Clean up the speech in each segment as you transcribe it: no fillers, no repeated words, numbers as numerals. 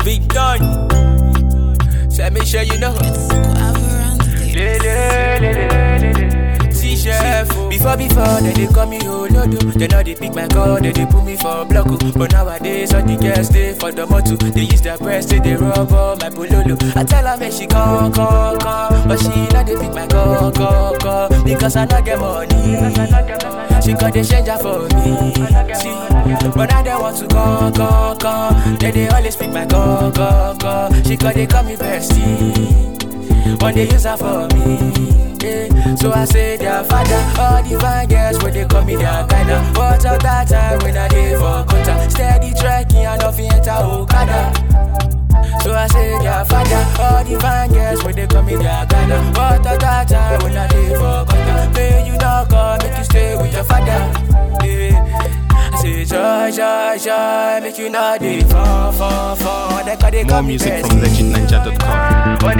Big Don. Let me show you know. T-shirt. Before, then they call me Olodo. They know they pick my call, then they put me for block. But nowadays, all the girls stay for the motto. They use their breast, they rub on my bololo. I tell her, make she call. But she know they pick my call. Because I not get money. She got the changer for me. See, but now they want to call. Then they always pick my call. She got they call me bestie. When they use her for me, yeah. So I say their father, all the fine girls when they call me their kinda. What of that time when I did for Kota? Steady trekking and nothing enter Okada. So I say their father, all the fine girls when they call me their kinda. What of that time when I did for Kota? May you not come, make you stay with your father, yeah. I say joy, make you not dey fall. More music from legitninja.com. If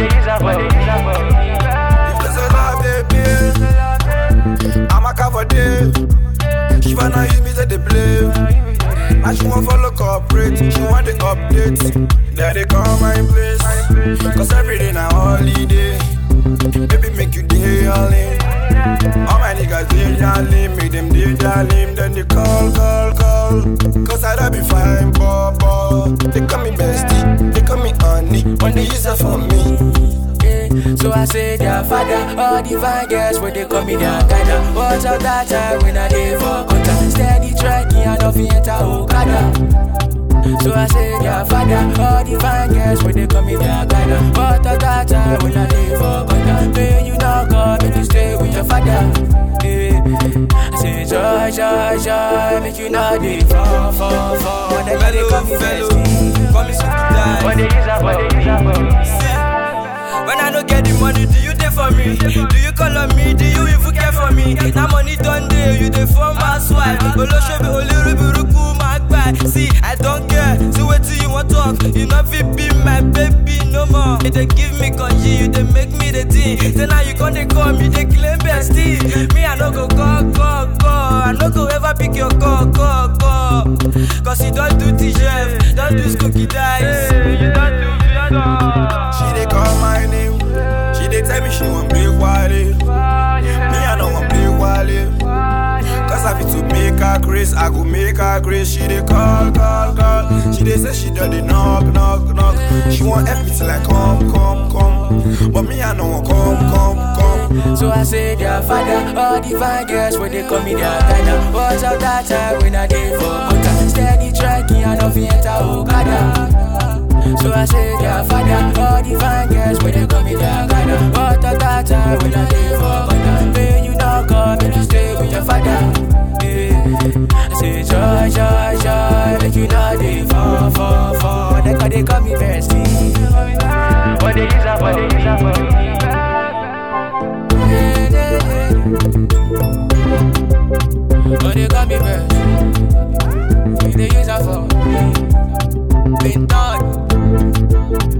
there's a love, baby, I'm a cover day. She wanna use me to the blame. Now she wanna follow corporate, she want the updates. Then they call my place, cause every day na holiday. Baby, make you day all in. All my niggas day darling, make them day darling. Then they call. Cause I don't be fine, Bobo. They call me bestie, they call me honey. When they use her for me. So I say their father, all the fine girls when they call me their kinda. What of that time when I did for Kota? Steady trekking and nothing enter Okada. So I say their father, all the fine girls when they call me their kinda. What of that time when I did for Kota? May you not come, make you stay with your father, yeah. I say joy, make you not dey fall. They call me bestie, call me Suki. when they use her for me. When I don't get the money, do you there for me? Do you call on me? Do you even care for me? Now money done day, you dey for my swipe. Olo show me only rubiruku my guy. See, I don't care. So wait till you want talk. You not fit be my baby no more. You dey give me congee, you dey make me the thing. Then now you gonna call me, they claim bestie. Me I no go call. I no go ever pick your call. Cause you don't do T-shirt, don't do Cookie Dice. You don't do Victor. She dey call my name. She dey tell me she want play Wale. Me I don't want play Wale. Cause I fit to make her grace, I go make her grace. She dey call. She dey say she done the knock. She want help me till I come. But me I don't want come. So I say their father, all the fine girls when they call me their kinda. What of that time when I did for Kota? Steady trekking and nothing enter Okada. So I say their father, all the fine girls when they call me their kinda. What of that time when I did for Kota? May you not come, make you stay with your father, yeah. I say joy, make you not dey fall. They call me bestie. When they use her for me. When they call me bestie, they use her for me. Been done.